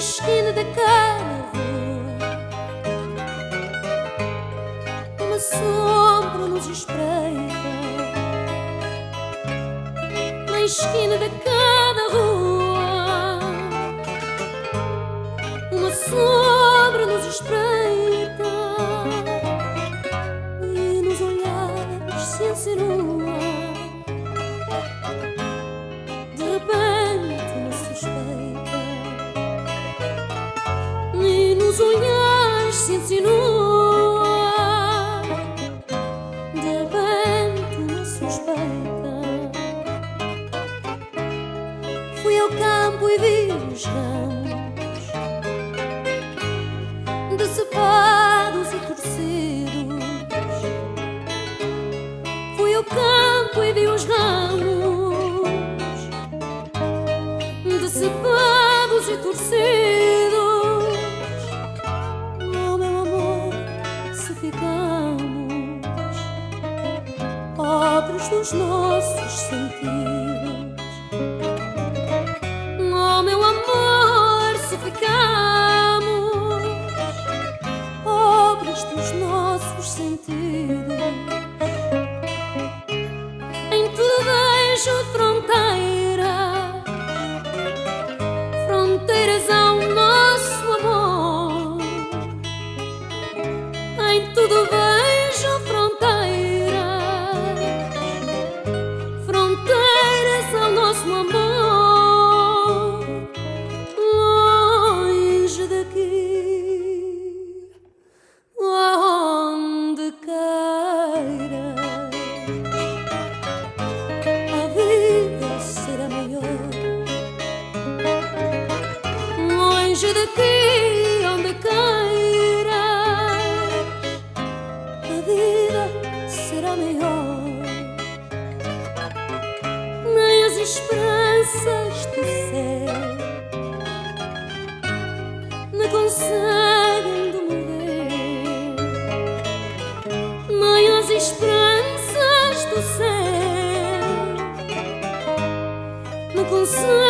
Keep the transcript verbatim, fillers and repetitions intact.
esquina da cada rua, uma sombra nos espreita. Na esquina da cada rua, uma sombra nos espreita, e nos olhares se insinua de repente uma suspeita, e nos olhares se insinua de repente uma suspeita. Fui ao campo e vi os ramos decepados e torcidos. Fui ao campo e vi os ramos decepados e torcidos. Oh, meu amor, se ficamos pobres dos nossos sentidos. Oh, meu amor, se ficamos pobres dos nossos sentidos. Em tudo vejo fronteiras, fronteiras ao nosso amor. Em tudo vejo fronteiras, fronteiras ao nosso amor. Longe daqui, onde queira, a vida será maior. Longe daqui, onde queiras, a vida será maior. Nem as esperanças do céu me conseguem demover, nem as esperanças do céu me conseguem